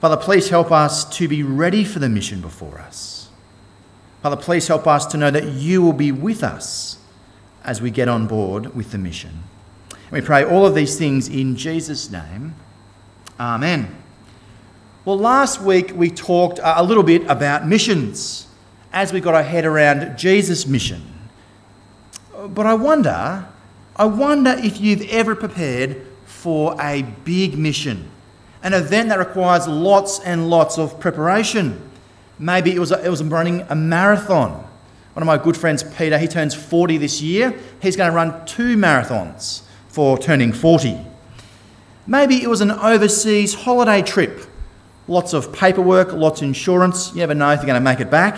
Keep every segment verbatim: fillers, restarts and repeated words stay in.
Father, please help us to be ready for the mission before us. Father, please help us to know that you will be with us as we get on board with the mission. And we pray all of these things in Jesus' name. Amen. Well, last week we talked a little bit about missions as we got our head around Jesus' mission. But I wonder, I wonder if you've ever prepared for a big mission, an event that requires lots and lots of preparation. Maybe it was a, it was running a marathon. One of my good friends, Peter, he turns forty this year. He's going to run two marathons for turning forty. Maybe it was an overseas holiday trip. Lots of paperwork, lots of insurance. You never know if you're going to make it back.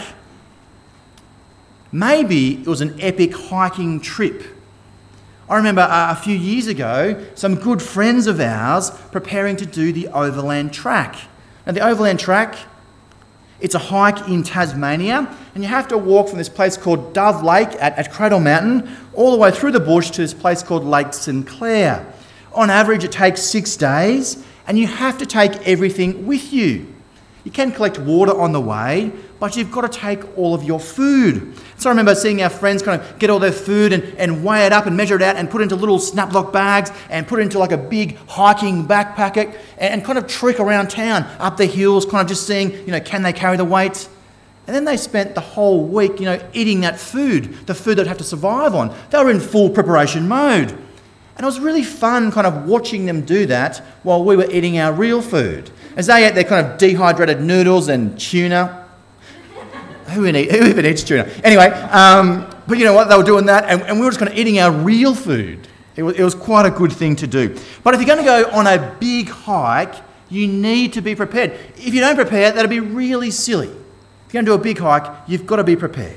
Maybe it was an epic hiking trip. I remember uh, a few years ago, some good friends of ours preparing to do the Overland Track. Now, the Overland Track, it's a hike in Tasmania, and you have to walk from this place called Dove Lake at, at Cradle Mountain all the way through the bush to this place called Lake St Clair. On average, it takes six days, and you have to take everything with you. You can collect water on the way, but you've got to take all of your food. So I remember seeing our friends kind of get all their food and, and weigh it up and measure it out and put it into little snaplock bags and put it into like a big hiking backpack and, and kind of trek around town, up the hills, kind of just seeing, you know, can they carry the weight? And then they spent the whole week, you know, eating that food, the food they'd have to survive on. They were in full preparation mode. And it was really fun kind of watching them do that while we were eating our real food. As they ate their kind of dehydrated noodles and tuna. Who, eat, who even eats tuna? Anyway, um, but you know what? They were doing that and, and we were just kind of eating our real food. It was, it was quite a good thing to do. But if you're going to go on a big hike, you need to be prepared. If you don't prepare, that'll be really silly. If you're going to do a big hike, you've got to be prepared.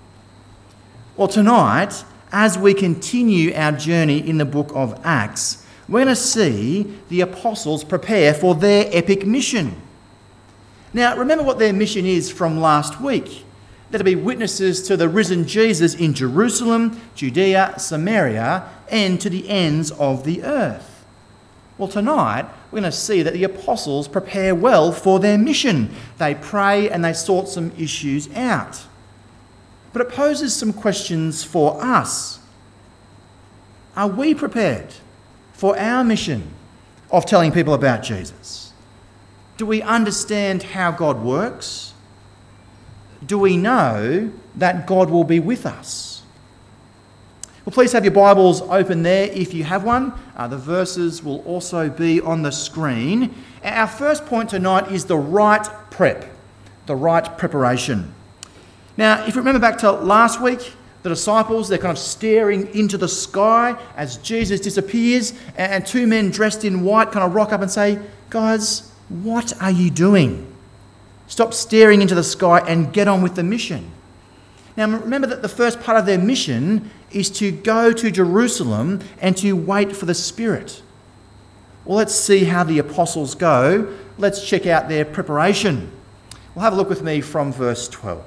Well, tonight, as we continue our journey in the book of Acts, we're going to see the apostles prepare for their epic mission. Now, remember what their mission is from last week. They're to be witnesses to the risen Jesus in Jerusalem, Judea, Samaria, and to the ends of the earth. Well, tonight, we're going to see that the apostles prepare well for their mission. They pray and they sort some issues out. But it poses some questions for us. Are we prepared for our mission of telling people about Jesus? Do we understand how God works? Do we know that God will be with us? Well, please have your Bibles open there if you have one. Uh, the verses will also be on the screen. Our first point tonight is the right prep, the right preparation. Now, if you remember back to last week, the disciples, they're kind of staring into the sky as Jesus disappears, and two men dressed in white kind of rock up and say, "Guys, what are you doing? Stop staring into the sky and get on with the mission." Now, remember that the first part of their mission is to go to Jerusalem and to wait for the Spirit. Well, let's see how the apostles go. Let's check out their preparation. Well, have a look with me from verse twelve.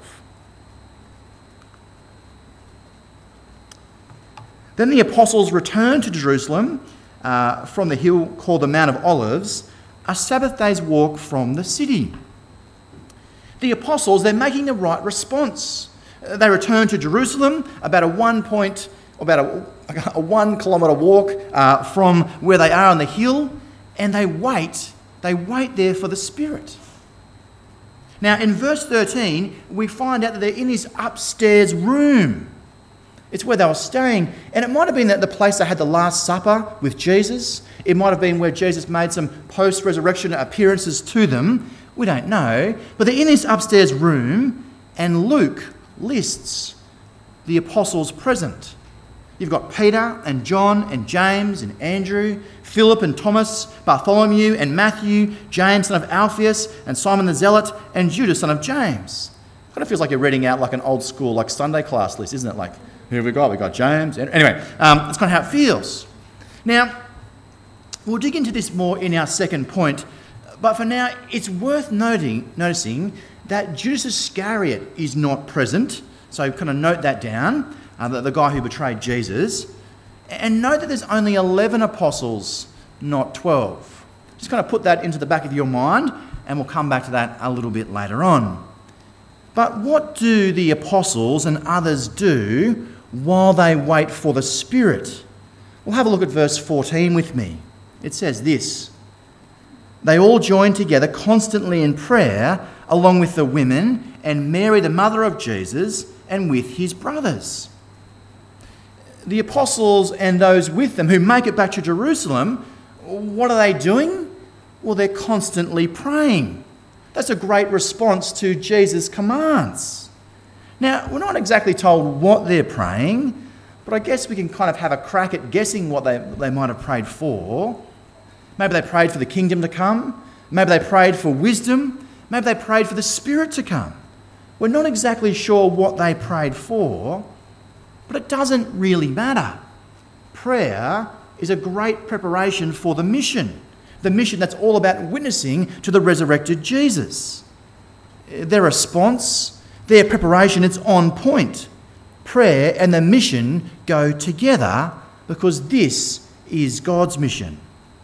Then the apostles returned to Jerusalem uh, from the hill called the Mount of Olives, a Sabbath day's walk from the city. The apostles, they're making the right response. They return to Jerusalem, about a one point, about a, a one kilometre walk uh, from where they are on the hill, and they wait. They wait there for the Spirit. Now, in verse thirteen, we find out that they're in this upstairs room. It's where they were staying, and it might have been that the place they had the Last Supper with Jesus. It might have been where Jesus made some post-resurrection appearances to them. We don't know. But they're in this upstairs room, and Luke lists the apostles present. You've got Peter and John and James and Andrew, Philip and Thomas, Bartholomew and Matthew, James son of Alphaeus and Simon the Zealot, and Judas son of James. It kind of feels like you're reading out like an old school like Sunday class list, isn't it? Like, who have we got? We've got James. Anyway, um, that's kind of how it feels. Now, we'll dig into this more in our second point, but for now, it's worth noting, noticing that Judas Iscariot is not present, so kind of note that down, uh, the, the guy who betrayed Jesus, and note that there's only eleven apostles, not twelve. Just kind of put that into the back of your mind, and we'll come back to that a little bit later on. But what do the apostles and others do while they wait for the Spirit? Well, have a look at verse fourteen with me. It says this: "They all joined together constantly in prayer, along with the women and Mary, the mother of Jesus, and with his brothers." The apostles and those with them who make it back to Jerusalem, what are they doing? Well, they're constantly praying. That's a great response to Jesus' commands. Now, we're not exactly told what they're praying, but I guess we can kind of have a crack at guessing what they, they might have prayed for. Maybe they prayed for the kingdom to come. Maybe they prayed for wisdom. Maybe they prayed for the Spirit to come. We're not exactly sure what they prayed for, but it doesn't really matter. Prayer is a great preparation for the mission, the mission that's all about witnessing to the resurrected Jesus. Their response, their preparation, it's on point. Prayer and the mission go together because this is God's mission.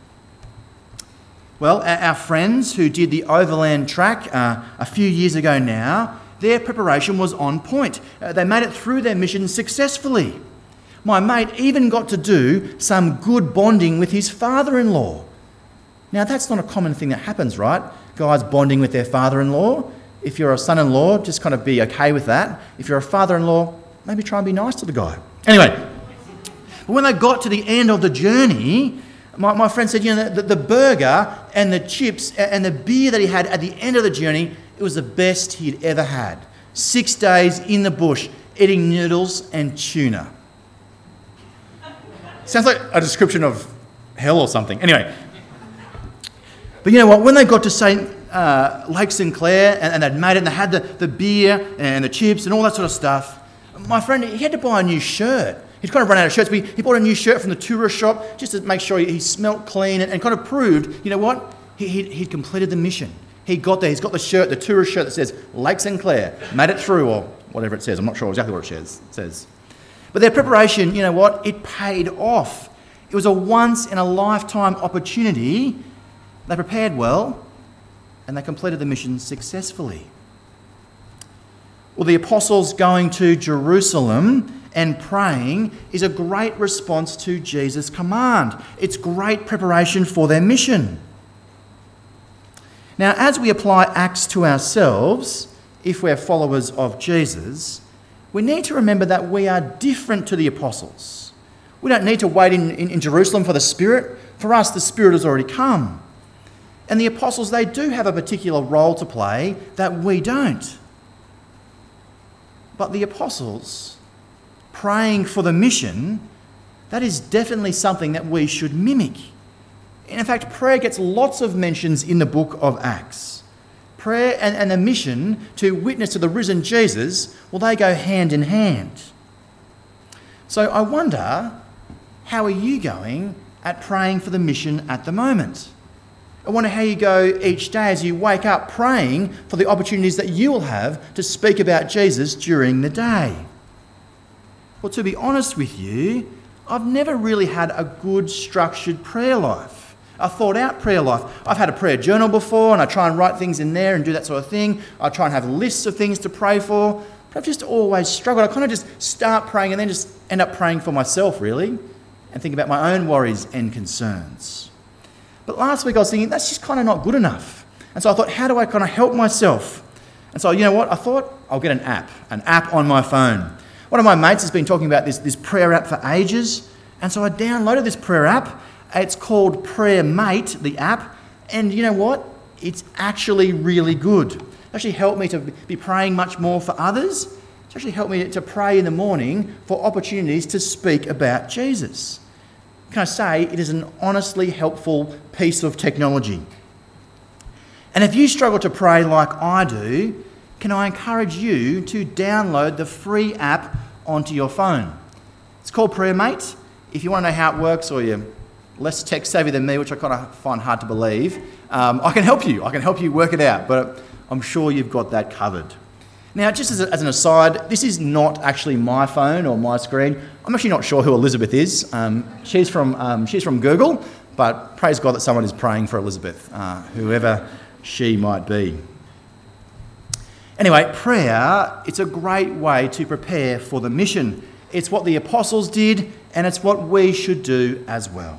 Well, our friends who did the overland track uh, a few years ago now, their preparation was on point. Uh, they made it through their mission successfully. My mate even got to do some good bonding with his father-in-law. Now, that's not a common thing that happens, right? Guys bonding with their father-in-law. If you're a son-in-law, just kind of be okay with that. If you're a father-in-law, maybe try and be nice to the guy. Anyway, but when they got to the end of the journey, my, my friend said, you know, the, the burger and the chips and the beer that he had at the end of the journey, it was the best he'd ever had. Six days in the bush, eating noodles and tuna. Sounds like a description of hell or something. Anyway. But you know what? When they got to Saint uh, Lake St Clair and, and they'd made it and they had the, the beer and the chips and all that sort of stuff, my friend, he had to buy a new shirt. He'd kind of run out of shirts, but he, he bought a new shirt from the tourist shop just to make sure he, he smelt clean and, and kind of proved, you know what? He, he, he'd completed the mission. He got there, he's got the shirt, the tourist shirt that says Lake St Clair, made it through, or whatever it says. I'm not sure exactly what it says. But their preparation, you know what? It paid off. It was a once-in-a-lifetime opportunity. They prepared well, and they completed the mission successfully. Well, the apostles going to Jerusalem and praying is a great response to Jesus' command. It's great preparation for their mission. Now, as we apply Acts to ourselves, if we're followers of Jesus, we need to remember that we are different to the apostles. We don't need to wait in, in, in Jerusalem for the Spirit. For us, the Spirit has already come. And the apostles, they do have a particular role to play that we don't. But the apostles, praying for the mission, that is definitely something that we should mimic. In fact, prayer gets lots of mentions in the book of Acts. Prayer and, and the mission to witness to the risen Jesus, well, they go hand in hand. So I wonder, how are you going at praying for the mission at the moment? I wonder how you go each day as you wake up praying for the opportunities that you will have to speak about Jesus during the day. Well, to be honest with you, I've never really had a good structured prayer life. A thought-out prayer life. I've had a prayer journal before and I try and write things in there and do that sort of thing. I try and have lists of things to pray for, but I've just always struggled. I kind of just start praying and then just end up praying for myself, really, and think about my own worries and concerns. But last week I was thinking, that's just kind of not good enough. And so I thought, how do I kind of help myself? And so, you know what? I thought I'll get an app, an app on my phone. One of my mates has been talking about this, this prayer app for ages. And so I downloaded this prayer app. It's called Prayer Mate, the app. And you know what? It's actually really good. It actually helped me to be praying much more for others. It's actually helped me to pray in the morning for opportunities to speak about Jesus. Can I say it is an honestly helpful piece of technology. And if you struggle to pray like I do, can I encourage you to download the free app onto your phone? It's called Prayer Mate. If you want to know how it works, or you're less tech savvy than me, which I kind of find hard to believe, um, I can help you. I can help you work it out, but I'm sure you've got that covered. Now, just as, a, as an aside, this is not actually my phone or my screen. I'm actually not sure who Elizabeth is. Um, she's from um, she's from Google, but praise God that someone is praying for Elizabeth, uh, whoever she might be. Anyway, prayer, it's a great way to prepare for the mission. It's what the apostles did, and it's what we should do as well.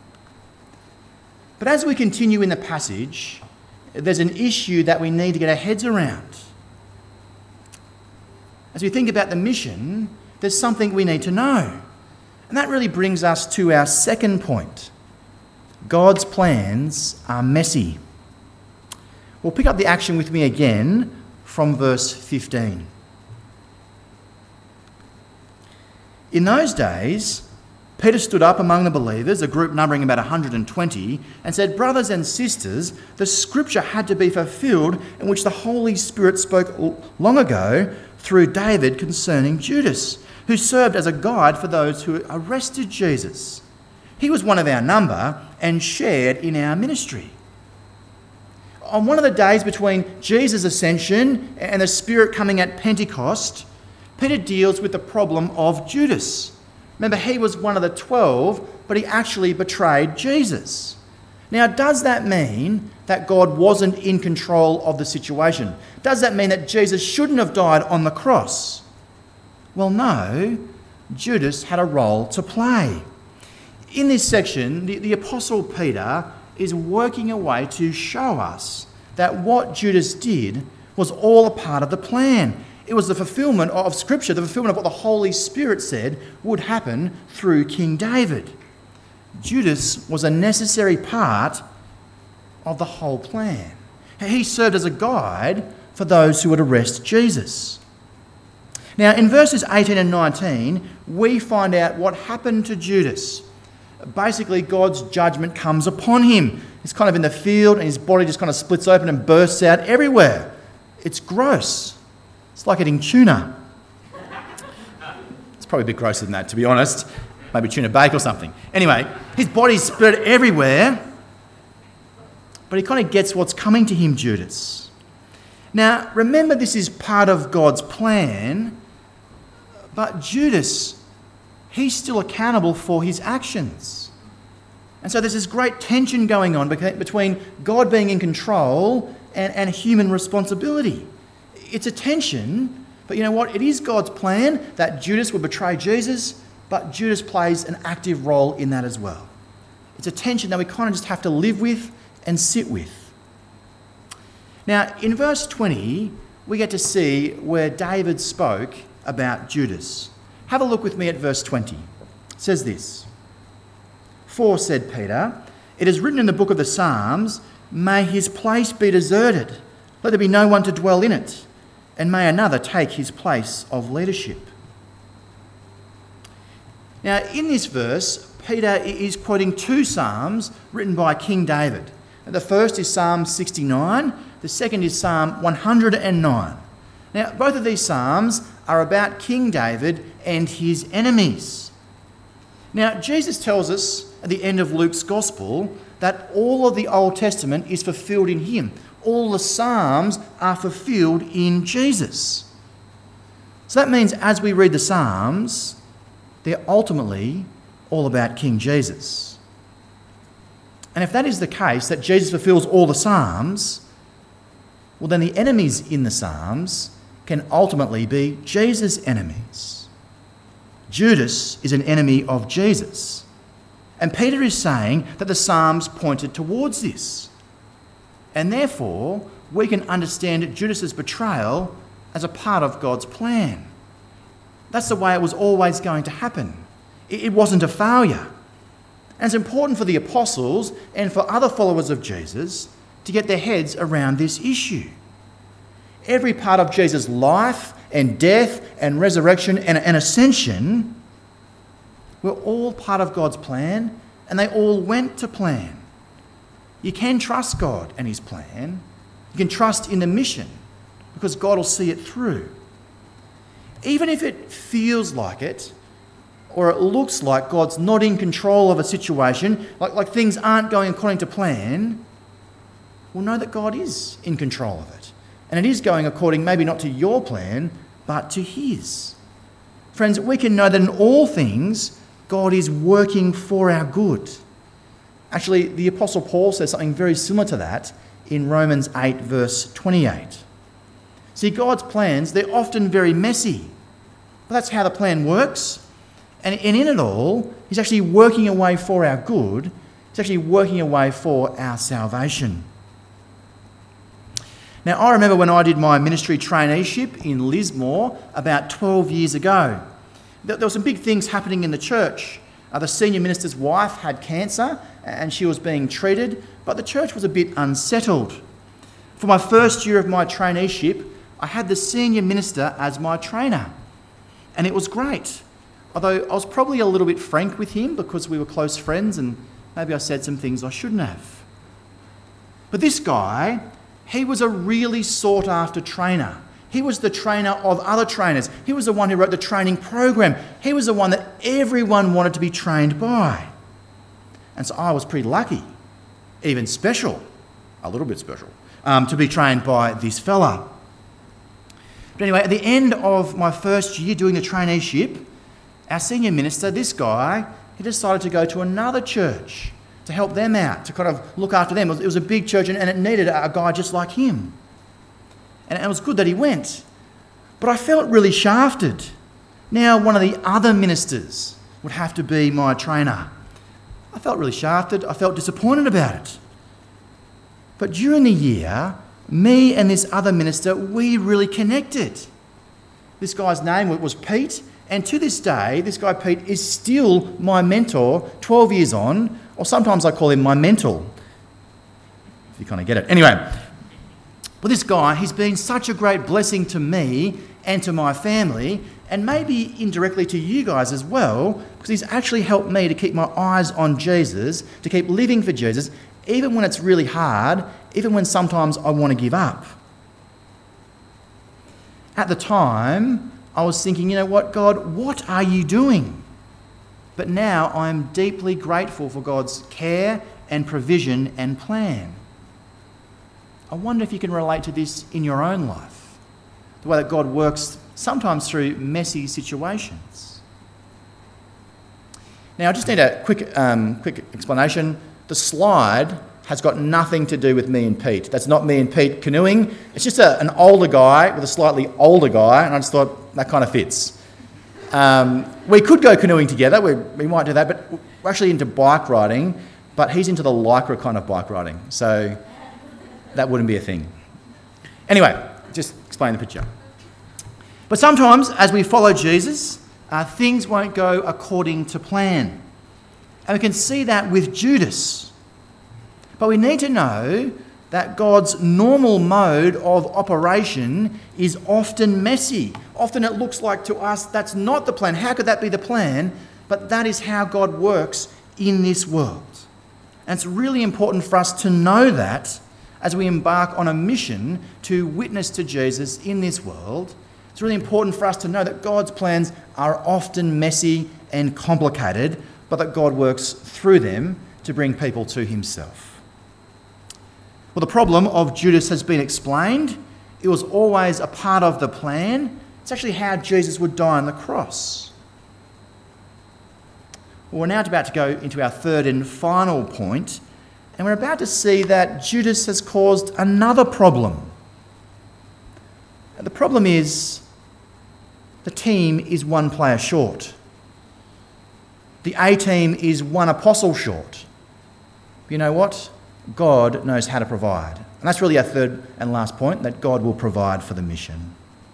But as we continue in the passage, there's an issue that we need to get our heads around. As we think about the mission, there's something we need to know. And that really brings us to our second point. God's plans are messy. We'll pick up the action with me again from verse fifteen. In those days, Peter stood up among the believers, a group numbering about one hundred twenty, and said, "Brothers and sisters, the scripture had to be fulfilled in which the Holy Spirit spoke long ago through David concerning Judas, who served as a guide for those who arrested Jesus. He was one of our number and shared in our ministry." On one of the days between Jesus' ascension and the Spirit coming at Pentecost, Peter deals with the problem of Judas. Remember, he was one of the twelve, but he actually betrayed Jesus. Now, does that mean that God wasn't in control of the situation? Does that mean that Jesus shouldn't have died on the cross? Well, no. Judas had a role to play. In this section, the, the Apostle Peter is working a way to show us that what Judas did was all a part of the plan. It was the fulfillment of Scripture, the fulfillment of what the Holy Spirit said would happen through King David. Judas was a necessary part of the whole plan. He served as a guide for those who would arrest Jesus. Now, in verses eighteen and nineteen, we find out what happened to Judas. Basically, God's judgment comes upon him. He's kind of in the field and his body just kind of splits open and bursts out everywhere. It's gross. It's like eating tuna. It's probably a bit grosser than that, to be honest. Maybe tuna bake or something. Anyway, his body's spread everywhere, but he kind of gets what's coming to him, Judas. Now, remember, this is part of God's plan, but Judas, he's still accountable for his actions. And so there's this great tension going on between God being in control and, and human responsibility. It's a tension, but you know what? It is God's plan that Judas would betray Jesus, but Judas plays an active role in that as well. It's a tension that we kind of just have to live with and sit with. Now, in verse twenty, we get to see where David spoke about Judas. Have a look with me at verse twenty. It says this, "For, said Peter, it is written in the book of the Psalms, may his place be deserted, let there be no one to dwell in it, and may another take his place of leadership." Now, in this verse, Peter is quoting two psalms written by King David. The first is Psalm sixty-nine, the second is Psalm one hundred nine. Now, both of these psalms are about King David and his enemies. Now, Jesus tells us at the end of Luke's Gospel that all of the Old Testament is fulfilled in him. All the Psalms are fulfilled in Jesus. So that means as we read the Psalms, they're ultimately all about King Jesus. And if that is the case, that Jesus fulfills all the Psalms, well, then the enemies in the Psalms can ultimately be Jesus' enemies. Judas is an enemy of Jesus. And Peter is saying that the Psalms pointed towards this. And therefore, we can understand Judas' betrayal as a part of God's plan. That's the way it was always going to happen. It wasn't a failure. And it's important for the apostles and for other followers of Jesus to get their heads around this issue. Every part of Jesus' life and death and resurrection and, and ascension were all part of God's plan, and they all went to plan. You can trust God and his plan. You can trust in the mission because God will see it through. Even if it feels like it, or it looks like God's not in control of a situation, like, like things aren't going according to plan, we'll know that God is in control of it. And it is going according, maybe not to your plan, but to his. Friends, we can know that in all things, God is working for our good. Actually, the Apostle Paul says something very similar to that in Romans eight, verse twenty-eight. See, God's plans, they're often very messy. But that's how the plan works. And in it all, he's actually working away for our good. He's actually working away for our salvation. Now, I remember when I did my ministry traineeship in Lismore about twelve years ago. There were some big things happening in the church. Uh, the senior minister's wife had cancer and she was being treated, but the church was a bit unsettled. For my first year of my traineeship, I had the senior minister as my trainer, and it was great. Although I was probably a little bit frank with him because we were close friends and maybe I said some things I shouldn't have. But this guy, he was a really sought-after trainer. He was the trainer of other trainers. He was the one who wrote the training program. He was the one that everyone wanted to be trained by. And so I was pretty lucky, even special, a little bit special, um, to be trained by this fella. But anyway, at the end of my first year doing the traineeship, our senior minister, this guy, he decided to go to another church to help them out, to kind of look after them. It was, it was a big church and, and it needed a guy just like him. And it was good that he went. But I felt really shafted. Now one of the other ministers would have to be my trainer. I felt really shafted. I felt disappointed about it. But during the year, me and this other minister, we really connected. This guy's name was Pete. And to this day, this guy Pete is still my mentor, twelve years on, or sometimes I call him my mentor, if you kind of get it. Anyway, well, this guy, he's been such a great blessing to me and to my family, and maybe indirectly to you guys as well, because he's actually helped me to keep my eyes on Jesus, to keep living for Jesus, even when it's really hard, even when sometimes I want to give up. At the time, I was thinking, you know what, God, what are you doing? But now I'm deeply grateful for God's care and provision and plan. I wonder if you can relate to this in your own life, the way that God works sometimes through messy situations. Now, I just need a quick, um, quick explanation. The slide has got nothing to do with me and Pete. That's not me and Pete canoeing. It's just a, an older guy with a slightly older guy, and I just thought that kind of fits. Um, we could go canoeing together. We, we might do that, but we're actually into bike riding, but he's into the Lycra kind of bike riding, so that wouldn't be a thing. Anyway, just explain the picture. But sometimes, as we follow Jesus, uh, things won't go according to plan. And we can see that with Judas. But we need to know that God's normal mode of operation is often messy. Often it looks like to us that's not the plan. How could that be the plan? But that is how God works in this world. And it's really important for us to know that as we embark on a mission to witness to Jesus in this world. It's really important for us to know that God's plans are often messy and complicated, but that God works through them to bring people to himself. Well, the problem of Judas has been explained. It was always a part of the plan. It's actually how Jesus would die on the cross. Well, we're now about to go into our third and final point, and we're about to see that Judas has caused another problem. And the problem is the team is one player short. The A team is one apostle short. You know what? God knows how to provide. And that's really our third and last point, that God will provide for the mission.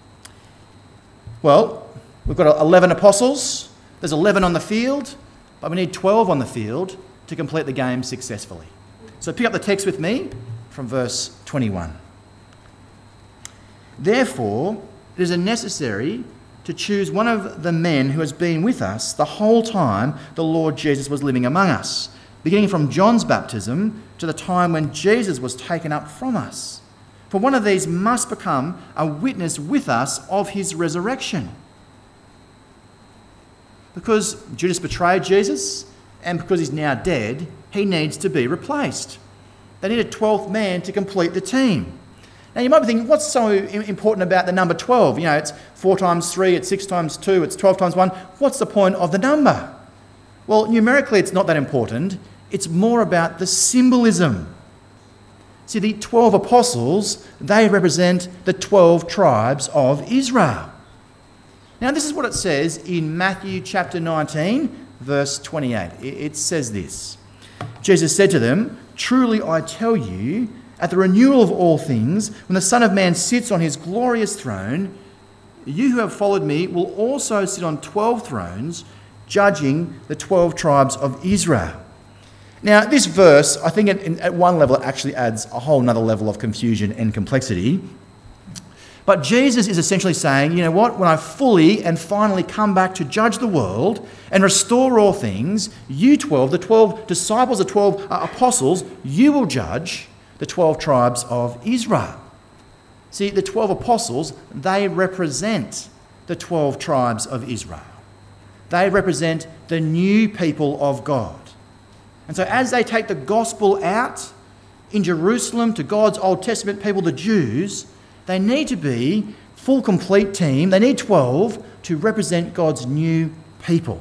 Well, we've got eleven apostles. There's eleven on the field, but we need twelve on the field to complete the game successfully. So pick up the text with me from verse twenty-one. Therefore, it is necessary to choose one of the men who has been with us the whole time the Lord Jesus was living among us, beginning from John's baptism to the time when Jesus was taken up from us. For one of these must become a witness with us of his resurrection. Because Judas betrayed Jesus, and because he's now dead, he needs to be replaced. They need a twelfth man to complete the team. Now you might be thinking, what's so important about the number twelve? You know, it's four times three, it's six times two, it's twelve times one. What's the point of the number? Well, numerically it's not that important. It's more about the symbolism. See, the twelve apostles, they represent the twelve tribes of Israel. Now, this is what it says in Matthew chapter nineteen, verse twenty-eight. It says this: Jesus said to them, "Truly I tell you, at the renewal of all things, when the Son of Man sits on his glorious throne, you who have followed me will also sit on twelve thrones, judging the twelve tribes of Israel." Now, this verse, I think at, at one level, it actually adds a whole nother level of confusion and complexity. But Jesus is essentially saying, you know what, when I fully and finally come back to judge the world and restore all things, you twelve, the twelve disciples, the twelve uh, apostles, you will judge the twelve tribes of Israel. See, the twelve apostles, they represent the twelve tribes of Israel. They represent the new people of God. And so as they take the gospel out in Jerusalem to God's Old Testament people, the Jews, they need to be full, complete team. They need twelve to represent God's new people.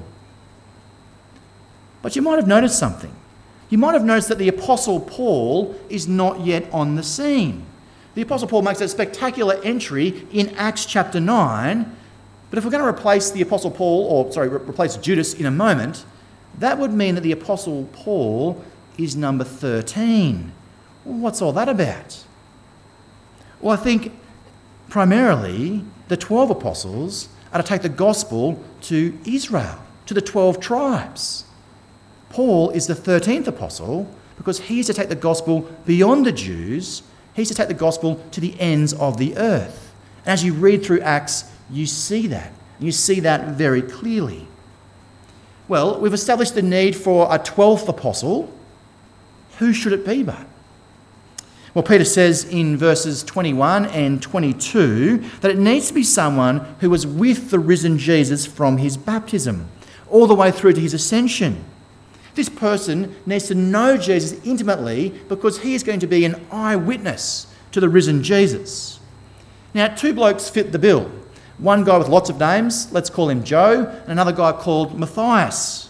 But you might have noticed something. You might have noticed that the Apostle Paul is not yet on the scene. The Apostle Paul makes a spectacular entry in Acts chapter nine, but if we're going to replace the Apostle Paul, or sorry, re- replace Judas in a moment, that would mean that the Apostle Paul is number thirteen. Well, what's all that about? Well, I think primarily the twelve apostles are to take the gospel to Israel, to the twelve tribes. Paul is the thirteenth apostle because he's to take the gospel beyond the Jews. He's to take the gospel to the ends of the earth. And as you read through Acts, you see that. You see that very clearly. Well, we've established the need for a twelfth apostle. Who should it be but? Well, Peter says in verses twenty-one and twenty-two that it needs to be someone who was with the risen Jesus from his baptism, all the way through to his ascension. This person needs to know Jesus intimately because he is going to be an eyewitness to the risen Jesus. Now, two blokes fit the bill. One guy with lots of names, let's call him Joe, and another guy called Matthias.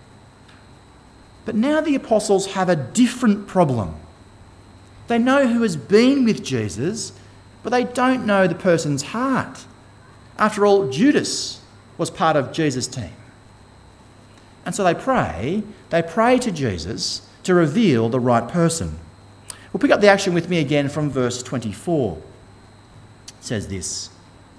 But now the apostles have a different problem. They know who has been with Jesus, but they don't know the person's heart. After all, Judas was part of Jesus' team. And so they pray, they pray to Jesus to reveal the right person. We'll pick up the action with me again from verse twenty-four. It says this: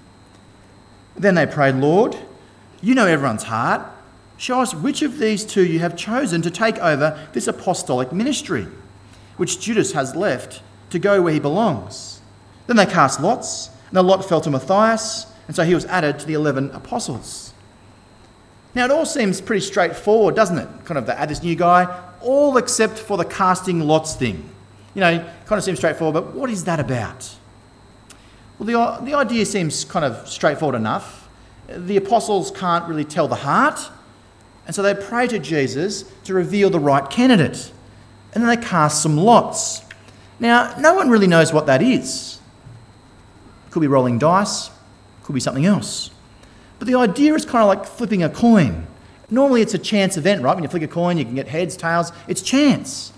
"Then they prayed, 'Lord, you know everyone's heart. Show us which of these two you have chosen to take over this apostolic ministry, which Judas has left to go where he belongs.' Then they cast lots, and the lot fell to Matthias, and so he was added to the eleven apostles." Now, it all seems pretty straightforward, doesn't it? Kind of, they add this new guy, all except for the casting lots thing. You know, kind of seems straightforward, but what is that about? Well, the, the idea seems kind of straightforward enough. The apostles can't really tell the heart, and so they pray to Jesus to reveal the right candidate. And then they cast some lots. Now, no one really knows what that is. Could be rolling dice, could be something else. But the idea is kind of like flipping a coin. Normally it's a chance event, right? When you flick a coin, you can get heads, tails. It's chance.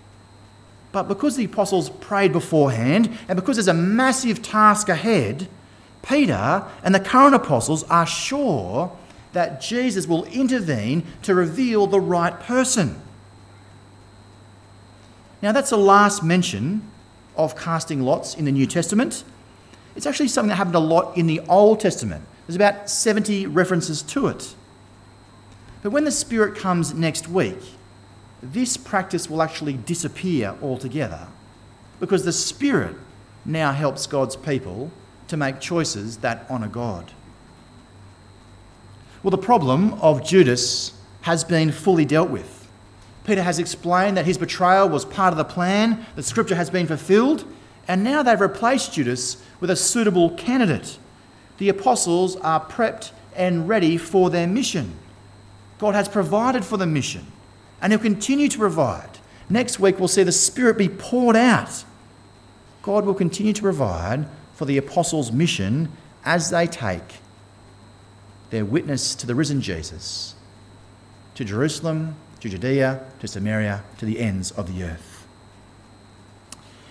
But because the apostles prayed beforehand, and because there's a massive task ahead, Peter and the current apostles are sure that Jesus will intervene to reveal the right person. Now, that's the last mention of casting lots in the New Testament. It's actually something that happened a lot in the Old Testament. There's about seventy references to it. But when the Spirit comes next week, this practice will actually disappear altogether because the Spirit now helps God's people to make choices that honour God. Well, the problem of Judas has been fully dealt with. Peter has explained that his betrayal was part of the plan, the scripture has been fulfilled, and now they've replaced Judas with a suitable candidate. The apostles are prepped and ready for their mission. God has provided for the mission, and he'll continue to provide. Next week, we'll see the Spirit be poured out. God will continue to provide for the apostles' mission as they take their witness to the risen Jesus, to Jerusalem, to Judea, to Samaria, to the ends of the earth.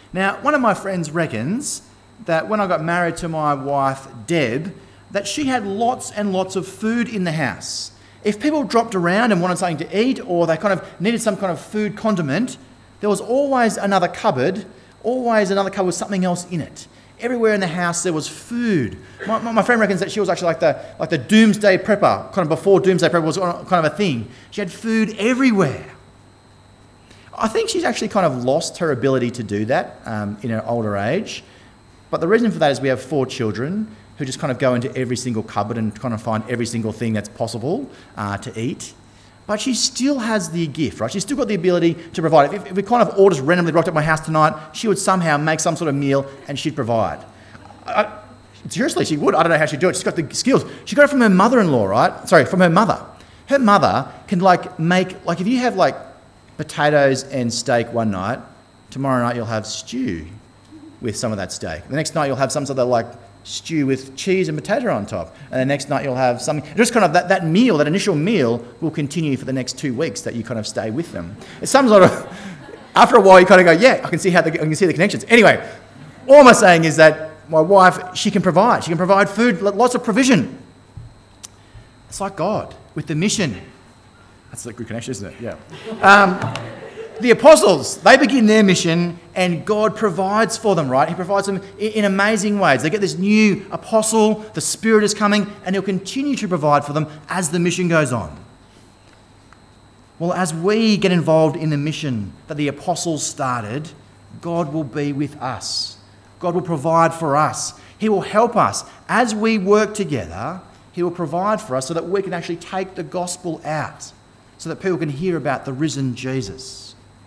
Now, one of my friends reckons that when I got married to my wife, Deb, that she had lots and lots of food in the house. If people dropped around and wanted something to eat, or they kind of needed some kind of food condiment, there was always another cupboard, always another cupboard with something else in it. Everywhere in the house there was food. My, my, my friend reckons that she was actually like the like the doomsday prepper, kind of before doomsday prepper was kind of a thing. She had food everywhere. I think she's actually kind of lost her ability to do that um, in her older age. But the reason for that is we have four children who just kind of go into every single cupboard and kind of find every single thing that's possible uh, to eat. But she still has the gift, right? She's still got the ability to provide. If, if we kind of all just randomly rocked up my house tonight, she would somehow make some sort of meal and she'd provide. I, seriously, she would. I don't know how she'd do it. She's got the skills. She got it from her mother-in-law, right? Sorry, from her mother. Her mother can like make, like if you have like potatoes and steak one night, tomorrow night you'll have stew with some of that steak. The next night you'll have some sort of like stew with cheese and potato on top. And the next night you'll have something, just kind of that, that meal, that initial meal will continue for the next two weeks that you kind of stay with them. It's some sort of, after a while you kind of go, yeah, I can see how the, I can see the connections. Anyway, all I'm saying is that my wife, she can provide. She can provide food, lots of provision. It's like God with the mission. That's a good connection, isn't it? Yeah. Um, the apostles, they begin their mission and God provides for them, right? He provides them in, in amazing ways. They get this new apostle, the Spirit is coming, and he'll continue to provide for them as the mission goes on. Well, as we get involved in the mission that the apostles started, God will be with us. God will provide for us. He will help us. As we work together, he will provide for us so that we can actually take the gospel out, so that people can hear about the risen Jesus.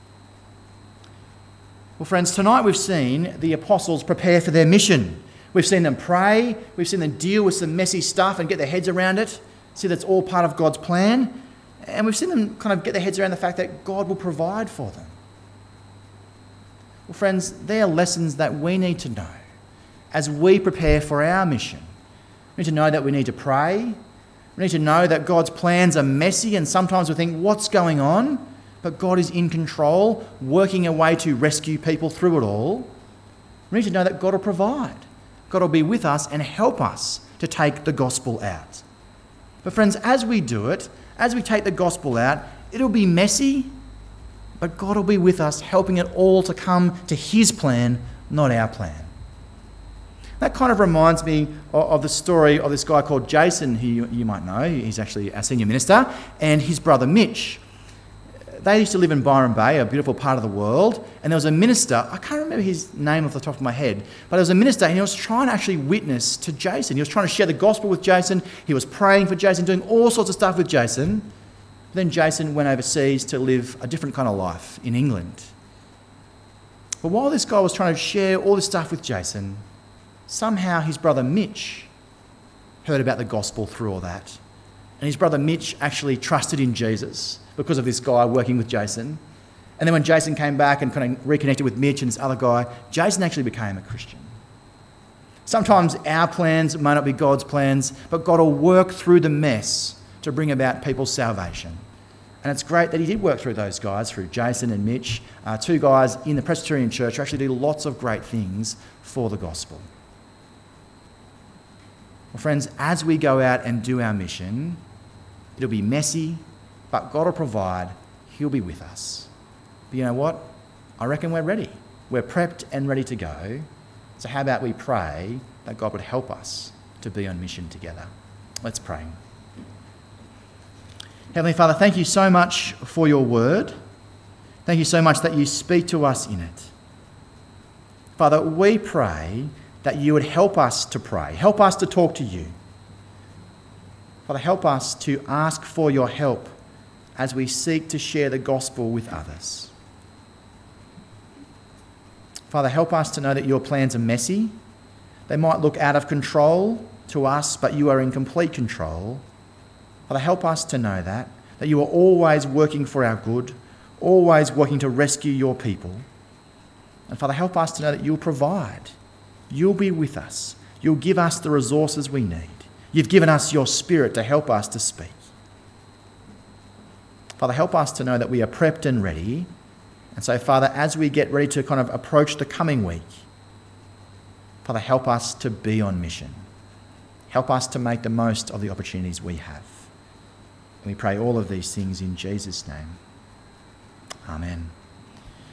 Well, friends, tonight we've seen the apostles prepare for their mission. We've seen them pray. We've seen them deal with some messy stuff and get their heads around it. See, that's all part of God's plan. And we've seen them kind of get their heads around the fact that God will provide for them. Well, friends, they are lessons that we need to know as we prepare for our mission. We need to know that we need to pray. We need to know that God's plans are messy and sometimes we think, what's going on? But God is in control, working a way to rescue people through it all. We need to know that God will provide. God will be with us and help us to take the gospel out. But friends, as we do it, as we take the gospel out, it'll be messy, but God will be with us, helping it all to come to his plan, not our plan. That kind of reminds me of, of the story of this guy called Jason, who you, you might know. He's actually our senior minister, and his brother Mitch. They used to live in Byron Bay, a beautiful part of the world, and there was a minister, I can't remember his name off the top of my head, but there was a minister and he was trying to actually witness to Jason. He was trying to share the gospel with Jason. He was praying for Jason, doing all sorts of stuff with Jason. But then Jason went overseas to live a different kind of life in England. But while this guy was trying to share all this stuff with Jason, somehow his brother Mitch heard about the gospel through all that. And his brother Mitch actually trusted in Jesus because of this guy working with Jason. And then when Jason came back and kind of reconnected with Mitch and this other guy, Jason actually became a Christian. Sometimes our plans may not be God's plans, but God will work through the mess to bring about people's salvation. And it's great that he did work through those guys, through Jason and Mitch, uh, two guys in the Presbyterian Church who actually do lots of great things for the gospel. Well, friends, as we go out and do our mission, it'll be messy, but God will provide. He'll be with us. But you know what? I reckon we're ready. We're prepped and ready to go. So how about we pray that God would help us to be on mission together? Let's pray. Heavenly Father, thank you so much for your word. Thank you so much that you speak to us in it. Father, we pray that you would help us to pray. Help us to talk to you. Father, help us to ask for your help as we seek to share the gospel with others. Father, help us to know that your plans are messy. They might look out of control to us, but you are in complete control. Father, help us to know that, that you are always working for our good, always working to rescue your people. And Father, help us to know that you'll provide. You'll be with us. You'll give us the resources we need. You've given us your Spirit to help us to speak. Father, help us to know that we are prepped and ready, And so, Father, as we get ready to kind of approach the coming week, Father, help us to be on mission. Help us to make the most of the opportunities we have. And we pray all of these things in Jesus' name. Amen.